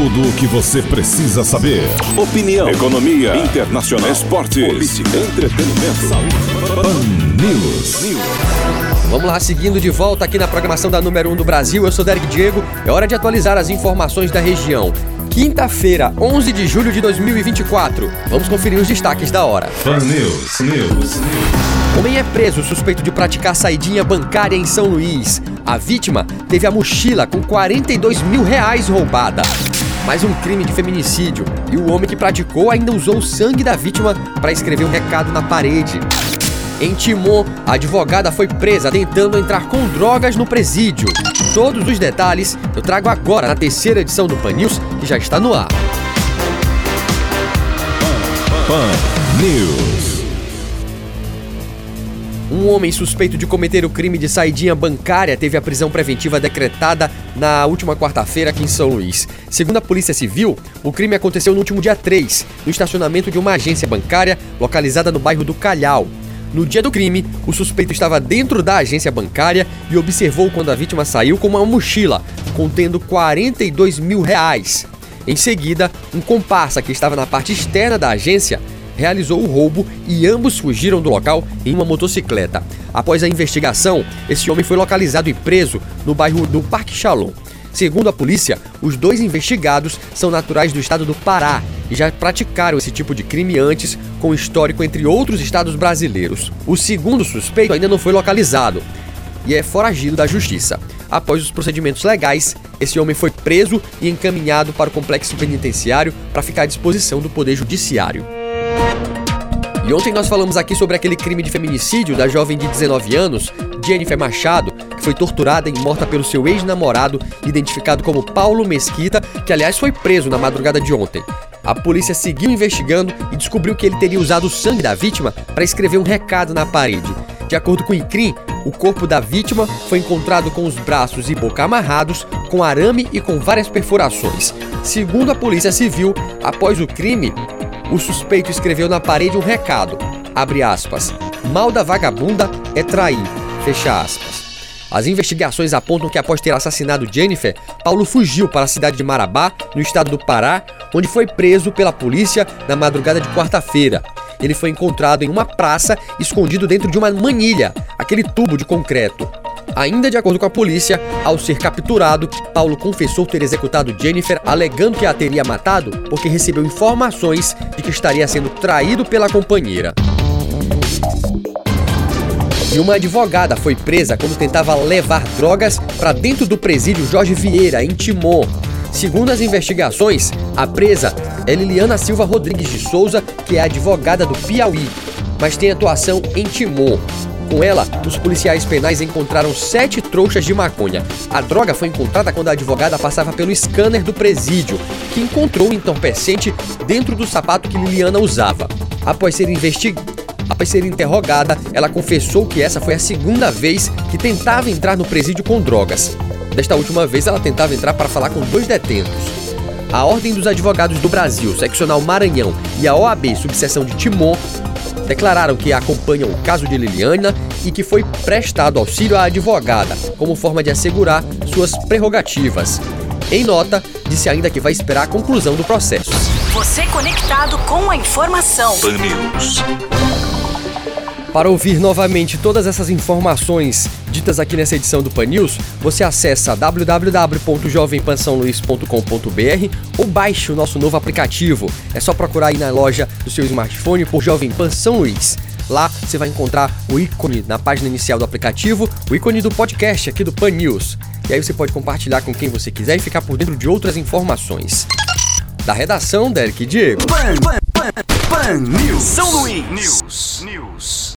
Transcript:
Tudo o que você precisa saber. Opinião, economia, internacional, esportes, política, entretenimento, saúde. Pan News. Vamos lá, seguindo de volta aqui na programação da número 1 do Brasil. Eu sou Derek Diego. É hora de atualizar as informações da região. Quinta-feira, 11 de julho de 2024. Vamos conferir os destaques da hora. Pan News. Homem é preso suspeito de praticar saidinha bancária em São Luís. A vítima teve a mochila com R$42 mil roubada. Mais um crime de feminicídio. E o homem que praticou ainda usou o sangue da vítima para escrever um recado na parede. Em Timon, a advogada foi presa tentando entrar com drogas no presídio. Todos os detalhes eu trago agora na terceira edição do Pan News, que já está no ar. Pan News. Um homem suspeito de cometer o crime de saidinha bancária teve a prisão preventiva decretada na última quarta-feira aqui em São Luís. Segundo a Polícia Civil, o crime aconteceu no último dia 3, no estacionamento de uma agência bancária localizada no bairro do Calhau. No dia do crime, o suspeito estava dentro da agência bancária e observou quando a vítima saiu com uma mochila contendo R$42 mil. Em seguida, um comparsa que estava na parte externa da agência realizou o roubo e ambos fugiram do local em uma motocicleta. Após a investigação, esse homem foi localizado e preso no bairro do Parque Shalom. Segundo a polícia, os dois investigados são naturais do estado do Pará e já praticaram esse tipo de crime antes, com histórico entre outros estados brasileiros. O segundo suspeito ainda não foi localizado e é foragido da justiça. Após os procedimentos legais, esse homem foi preso e encaminhado para o complexo penitenciário para ficar à disposição do Poder Judiciário. E ontem nós falamos aqui sobre aquele crime de feminicídio da jovem de 19 anos, Jennifer Machado, que foi torturada e morta pelo seu ex-namorado, identificado como Paulo Mesquita, que aliás foi preso na madrugada de ontem. A polícia seguiu investigando e descobriu que ele teria usado o sangue da vítima para escrever um recado na parede. De acordo com o INCRIM, o corpo da vítima foi encontrado com os braços e boca amarrados, com arame e com várias perfurações. Segundo a Polícia Civil, após o crime, o suspeito escreveu na parede um recado, abre aspas, mal da vagabunda é trair, fecha aspas. As investigações apontam que após ter assassinado Jennifer, Paulo fugiu para a cidade de Marabá, no estado do Pará, onde foi preso pela polícia na madrugada de quarta-feira. Ele foi encontrado em uma praça, escondido dentro de uma manilha, aquele tubo de concreto. Ainda de acordo com a polícia, ao ser capturado, Paulo confessou ter executado Jennifer, alegando que a teria matado porque recebeu informações de que estaria sendo traído pela companheira. E uma advogada foi presa quando tentava levar drogas para dentro do presídio Jorge Vieira, em Timon. Segundo as investigações, a presa é Liliana Silva Rodrigues de Souza, que é advogada do Piauí, mas tem atuação em Timon. Com ela, os policiais penais encontraram 7 trouxas de maconha. A droga foi encontrada quando a advogada passava pelo scanner do presídio, que encontrou o entorpecente dentro do sapato que Liliana usava. Após ser interrogada, ela confessou que essa foi a segunda vez que tentava entrar no presídio com drogas. Desta última vez, ela tentava entrar para falar com 2 detentos. A Ordem dos Advogados do Brasil, Seccional Maranhão, e a OAB, Subseção de Timon, declararam que acompanham o caso de Liliana e que foi prestado auxílio à advogada, como forma de assegurar suas prerrogativas. Em nota, disse ainda que vai esperar a conclusão do processo. Você conectado com a informação. Pan News. Para ouvir novamente todas essas informações ditas aqui nessa edição do Pan News, você acessa www.jovempansaoluís.com.br ou baixe o nosso novo aplicativo. É só procurar aí na loja do seu smartphone por Jovem Pan São Luís. Lá você vai encontrar o ícone na página inicial do aplicativo, o ícone do podcast aqui do Pan News. E aí você pode compartilhar com quem você quiser e ficar por dentro de outras informações. Da redação, Derek Diego. Pan News. São Luís. News.